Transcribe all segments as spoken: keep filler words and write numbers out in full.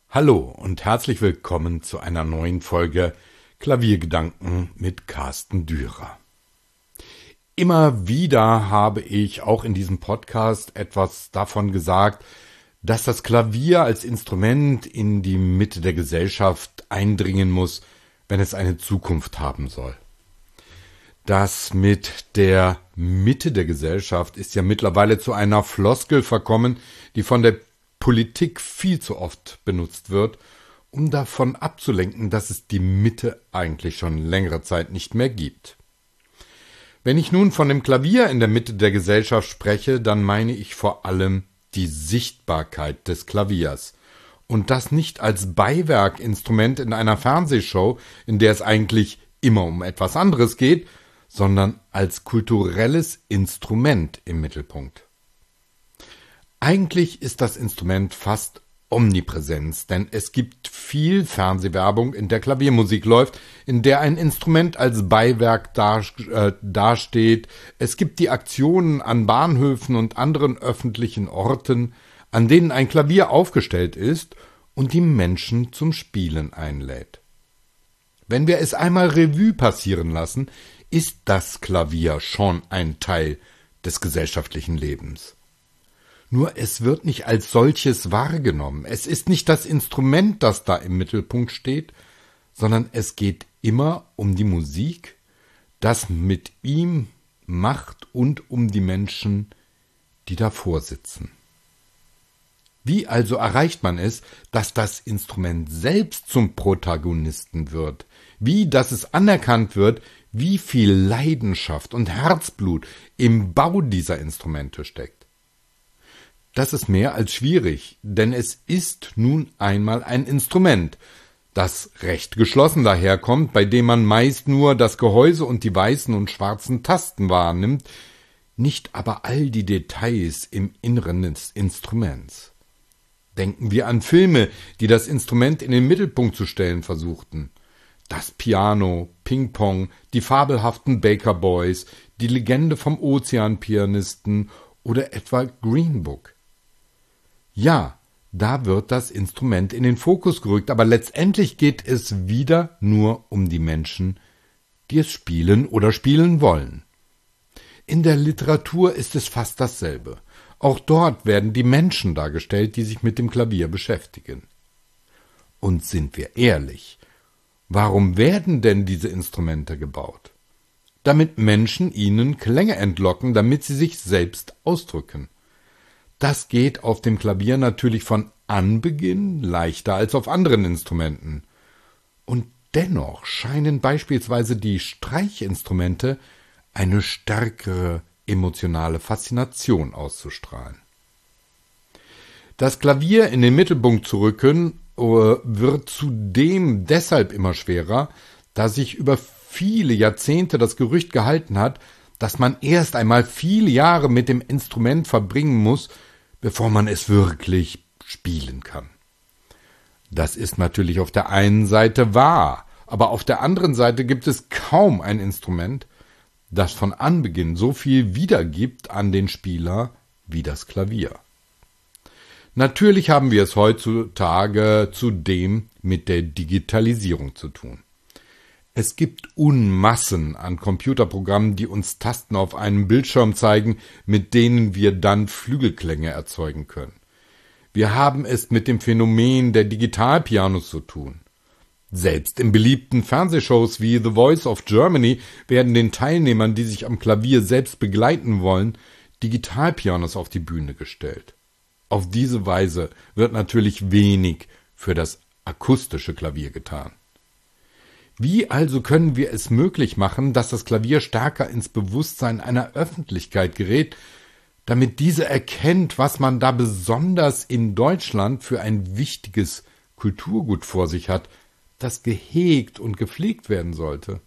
Hallo und herzlich willkommen zu einer neuen Folge Klaviergedanken mit Carsten Dürer. Immer wieder habe ich auch in diesem Podcast etwas davon gesagt, dass das Klavier als Instrument in die Mitte der Gesellschaft eindringen muss, wenn es eine Zukunft haben soll. Das mit der Mitte der Gesellschaft ist ja mittlerweile zu einer Floskel verkommen, die von der Politik viel zu oft benutzt wird, um davon abzulenken, dass es die Mitte eigentlich schon längere Zeit nicht mehr gibt. Wenn ich nun von dem Klavier in der Mitte der Gesellschaft spreche, dann meine ich vor allem die Sichtbarkeit des Klaviers. Und das nicht als Beiwerkinstrument in einer Fernsehshow, in der es eigentlich immer um etwas anderes geht, sondern als kulturelles Instrument im Mittelpunkt. Eigentlich ist das Instrument fast Omnipräsenz, denn es gibt viel Fernsehwerbung, in der Klaviermusik läuft, in der ein Instrument als Beiwerk dar, äh, dasteht. Es gibt die Aktionen an Bahnhöfen und anderen öffentlichen Orten, an denen ein Klavier aufgestellt ist und die Menschen zum Spielen einlädt. Wenn wir es einmal Revue passieren lassen, ist das Klavier schon ein Teil des gesellschaftlichen Lebens. Nur es wird nicht als solches wahrgenommen. Es ist nicht das Instrument, das da im Mittelpunkt steht, sondern es geht immer um die Musik, das mit ihm macht und um die Menschen, die davor sitzen. Wie also erreicht man es, dass das Instrument selbst zum Protagonisten wird? Wie, dass es anerkannt wird, wie viel Leidenschaft und Herzblut im Bau dieser Instrumente steckt? Das ist mehr als schwierig, denn es ist nun einmal ein Instrument, das recht geschlossen daherkommt, bei dem man meist nur das Gehäuse und die weißen und schwarzen Tasten wahrnimmt, nicht aber all die Details im Inneren des Instruments. Denken wir an Filme, die das Instrument in den Mittelpunkt zu stellen versuchten. Das Piano, Ping-Pong, die fabelhaften Baker Boys, die Legende vom Ozeanpianisten oder etwa Green Book. Ja, da wird das Instrument in den Fokus gerückt, aber letztendlich geht es wieder nur um die Menschen, die es spielen oder spielen wollen. In der Literatur ist es fast dasselbe. Auch dort werden die Menschen dargestellt, die sich mit dem Klavier beschäftigen. Und sind wir ehrlich, warum werden denn diese Instrumente gebaut? Damit Menschen ihnen Klänge entlocken, damit sie sich selbst ausdrücken. Das geht auf dem Klavier natürlich von Anbeginn leichter als auf anderen Instrumenten. Und dennoch scheinen beispielsweise die Streichinstrumente eine stärkere emotionale Faszination auszustrahlen. Das Klavier in den Mittelpunkt zu rücken, wird zudem deshalb immer schwerer, da sich über viele Jahrzehnte das Gerücht gehalten hat, dass man erst einmal viele Jahre mit dem Instrument verbringen muss, bevor man es wirklich spielen kann. Das ist natürlich auf der einen Seite wahr, aber auf der anderen Seite gibt es kaum ein Instrument, das von Anbeginn so viel wiedergibt an den Spieler wie das Klavier. Natürlich haben wir es heutzutage zudem mit der Digitalisierung zu tun. Es gibt Unmassen an Computerprogrammen, die uns Tasten auf einem Bildschirm zeigen, mit denen wir dann Flügelklänge erzeugen können. Wir haben es mit dem Phänomen der Digitalpianos zu tun. Selbst in beliebten Fernsehshows wie The Voice of Germany werden den Teilnehmern, die sich am Klavier selbst begleiten wollen, Digitalpianos auf die Bühne gestellt. Auf diese Weise wird natürlich wenig für das akustische Klavier getan. Wie also können wir es möglich machen, dass das Klavier stärker ins Bewusstsein einer Öffentlichkeit gerät, damit diese erkennt, was man da besonders in Deutschland für ein wichtiges Kulturgut vor sich hat, das gehegt und gepflegt werden sollte?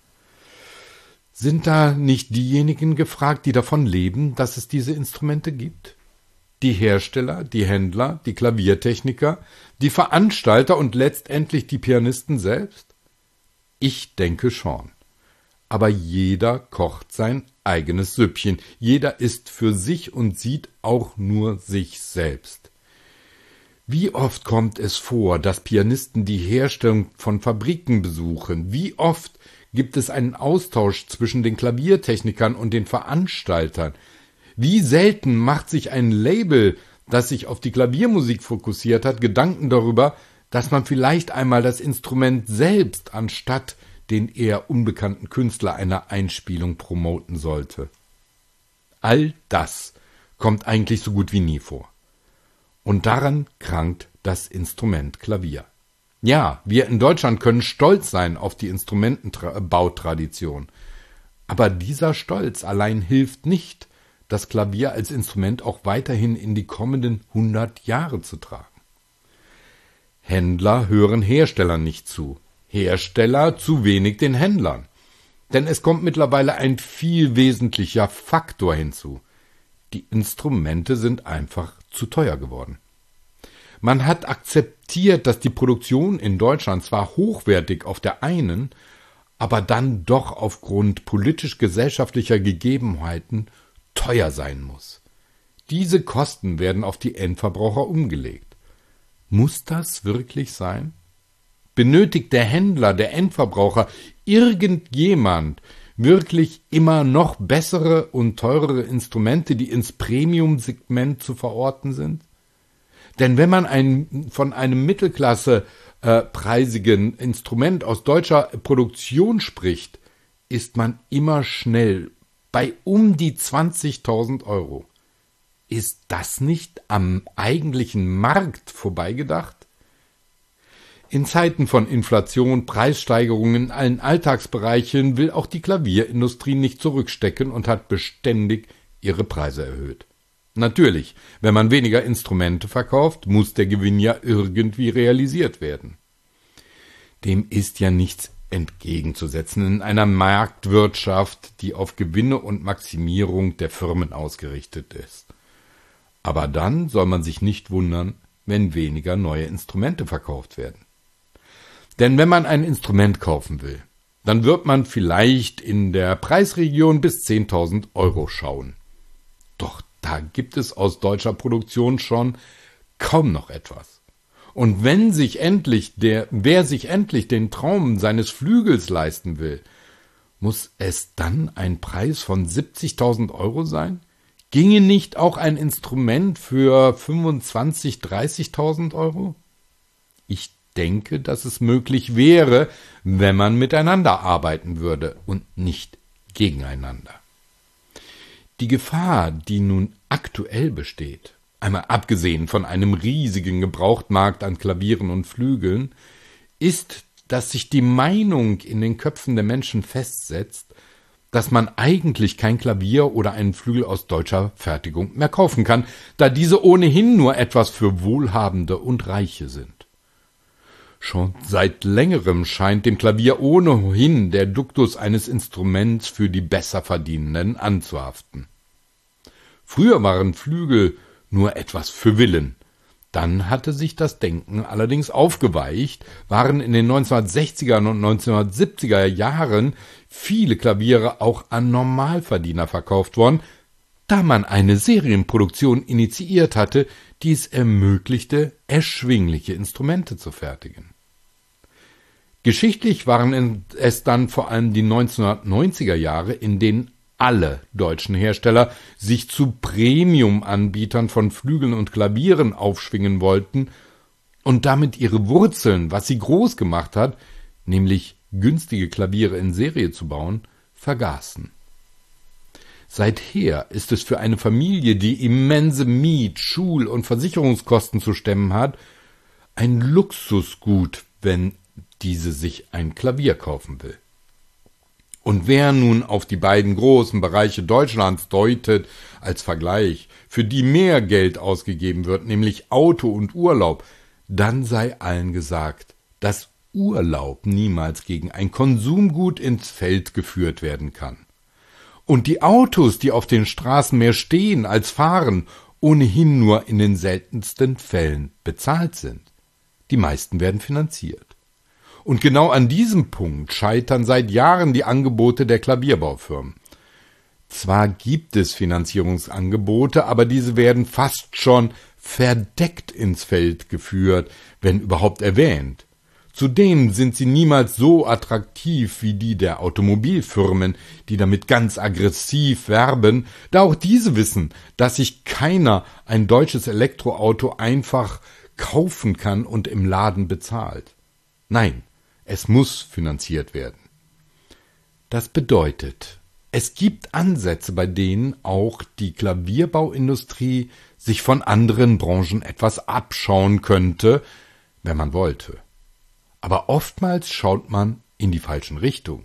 Sind da nicht diejenigen gefragt, die davon leben, dass es diese Instrumente gibt? Die Hersteller, die Händler, die Klaviertechniker, die Veranstalter und letztendlich die Pianisten selbst? Ich denke schon. Aber jeder kocht sein eigenes Süppchen. Jeder ist für sich und sieht auch nur sich selbst. Wie oft kommt es vor, dass Pianisten die Herstellung von Fabriken besuchen? Wie oft gibt es einen Austausch zwischen den Klaviertechnikern und den Veranstaltern? Wie selten macht sich ein Label, das sich auf die Klaviermusik fokussiert hat, Gedanken darüber, dass man vielleicht einmal das Instrument selbst anstatt den eher unbekannten Künstler einer Einspielung promoten sollte? All das kommt eigentlich so gut wie nie vor. Und daran krankt das Instrument Klavier. Ja, wir in Deutschland können stolz sein auf die Instrumentenbautradition. Aber dieser Stolz allein hilft nicht, das Klavier als Instrument auch weiterhin in die kommenden hundert Jahre zu tragen. Händler hören Herstellern nicht zu, Hersteller zu wenig den Händlern. Denn es kommt mittlerweile ein viel wesentlicher Faktor hinzu. Die Instrumente sind einfach zu teuer geworden. Man hat akzeptiert, dass die Produktion in Deutschland zwar hochwertig auf der einen, aber dann doch aufgrund politisch-gesellschaftlicher Gegebenheiten teuer sein muss. Diese Kosten werden auf die Endverbraucher umgelegt. Muss das wirklich sein? Benötigt der Händler, der Endverbraucher, irgendjemand wirklich immer noch bessere und teurere Instrumente, die ins Premium-Segment zu verorten sind? Denn wenn man ein, von einem mittelklasse-preisigen äh, Instrument aus deutscher Produktion spricht, ist man immer schnell bei um die zwanzigtausend Euro. Ist das nicht am eigentlichen Markt vorbeigedacht? In Zeiten von Inflation, Preissteigerungen in allen Alltagsbereichen will auch die Klavierindustrie nicht zurückstecken und hat beständig ihre Preise erhöht. Natürlich, wenn man weniger Instrumente verkauft, muss der Gewinn ja irgendwie realisiert werden. Dem ist ja nichts entgegenzusetzen in einer Marktwirtschaft, die auf Gewinne und Maximierung der Firmen ausgerichtet ist. Aber dann soll man sich nicht wundern, wenn weniger neue Instrumente verkauft werden. Denn wenn man ein Instrument kaufen will, dann wird man vielleicht in der Preisregion bis zehntausend Euro schauen. Doch da gibt es aus deutscher Produktion schon kaum noch etwas. Und wenn sich endlich der, wer sich endlich den Traum seines Flügels leisten will, muss es dann ein Preis von siebzigtausend Euro sein? Ginge nicht auch ein Instrument für fünfundzwanzigtausend, dreißigtausend Euro? Ich denke, dass es möglich wäre, wenn man miteinander arbeiten würde und nicht gegeneinander. Die Gefahr, die nun aktuell besteht, einmal abgesehen von einem riesigen Gebrauchtmarkt an Klavieren und Flügeln, ist, dass sich die Meinung in den Köpfen der Menschen festsetzt, dass man eigentlich kein Klavier oder einen Flügel aus deutscher Fertigung mehr kaufen kann, da diese ohnehin nur etwas für Wohlhabende und Reiche sind. Schon seit längerem scheint dem Klavier ohnehin der Duktus eines Instruments für die Besserverdienenden anzuhaften. Früher waren Flügel nur etwas für Villen. Dann hatte sich das Denken allerdings aufgeweicht, waren in den neunzehnhundertsechziger und neunzehnhundertsiebziger Jahren viele Klaviere auch an Normalverdiener verkauft worden, da man eine Serienproduktion initiiert hatte, die es ermöglichte, erschwingliche Instrumente zu fertigen. Geschichtlich waren es dann vor allem die neunzehnhundertneunziger Jahre, in denen alle deutschen Hersteller sich zu Premium-Anbietern von Flügeln und Klavieren aufschwingen wollten und damit ihre Wurzeln, was sie groß gemacht hat, nämlich günstige Klaviere in Serie zu bauen, vergaßen. Seither ist es für eine Familie, die immense Miet-, Schul- und Versicherungskosten zu stemmen hat, ein Luxusgut, wenn diese sich ein Klavier kaufen will. Und wer nun auf die beiden großen Bereiche Deutschlands deutet als Vergleich, für die mehr Geld ausgegeben wird, nämlich Auto und Urlaub, dann sei allen gesagt, dass Urlaub niemals gegen ein Konsumgut ins Feld geführt werden kann. Und die Autos, die auf den Straßen mehr stehen als fahren, ohnehin nur in den seltensten Fällen bezahlt sind. Die meisten werden finanziert. Und genau an diesem Punkt scheitern seit Jahren die Angebote der Klavierbaufirmen. Zwar gibt es Finanzierungsangebote, aber diese werden fast schon verdeckt ins Feld geführt, wenn überhaupt erwähnt. Zudem sind sie niemals so attraktiv wie die der Automobilfirmen, die damit ganz aggressiv werben, da auch diese wissen, dass sich keiner ein deutsches Elektroauto einfach kaufen kann und im Laden bezahlt. Nein, es muss finanziert werden. Das bedeutet, es gibt Ansätze, bei denen auch die Klavierbauindustrie sich von anderen Branchen etwas abschauen könnte, wenn man wollte. Aber oftmals schaut man in die falschen Richtungen.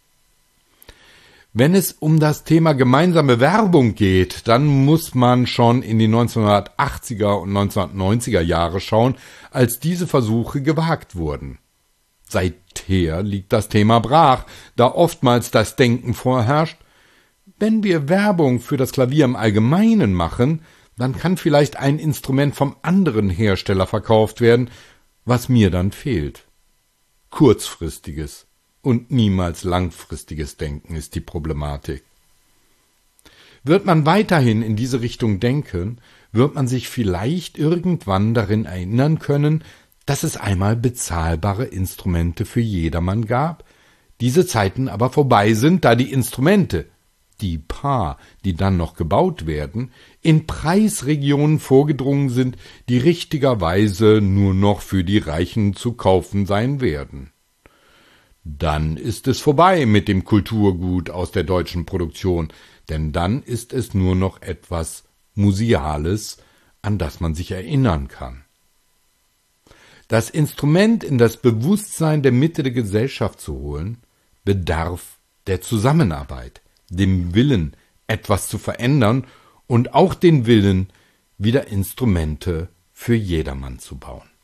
Wenn es um das Thema gemeinsame Werbung geht, dann muss man schon in die neunzehnhundertachtziger und neunzehnhundertneunziger Jahre schauen, als diese Versuche gewagt wurden. Seither liegt das Thema brach, da oftmals das Denken vorherrscht, wenn wir Werbung für das Klavier im Allgemeinen machen, dann kann vielleicht ein Instrument vom anderen Hersteller verkauft werden, was mir dann fehlt. Kurzfristiges und niemals langfristiges Denken ist die Problematik. Wird man weiterhin in diese Richtung denken, wird man sich vielleicht irgendwann darin erinnern können, dass es einmal bezahlbare Instrumente für jedermann gab, diese Zeiten aber vorbei sind, da die Instrumente, die paar, die dann noch gebaut werden, in Preisregionen vorgedrungen sind, die richtigerweise nur noch für die Reichen zu kaufen sein werden. Dann ist es vorbei mit dem Kulturgut aus der deutschen Produktion, denn dann ist es nur noch etwas Museales, an das man sich erinnern kann. Das Instrument in das Bewusstsein der Mitte der Gesellschaft zu holen, bedarf der Zusammenarbeit, dem Willen, etwas zu verändern und auch den Willen, wieder Instrumente für jedermann zu bauen.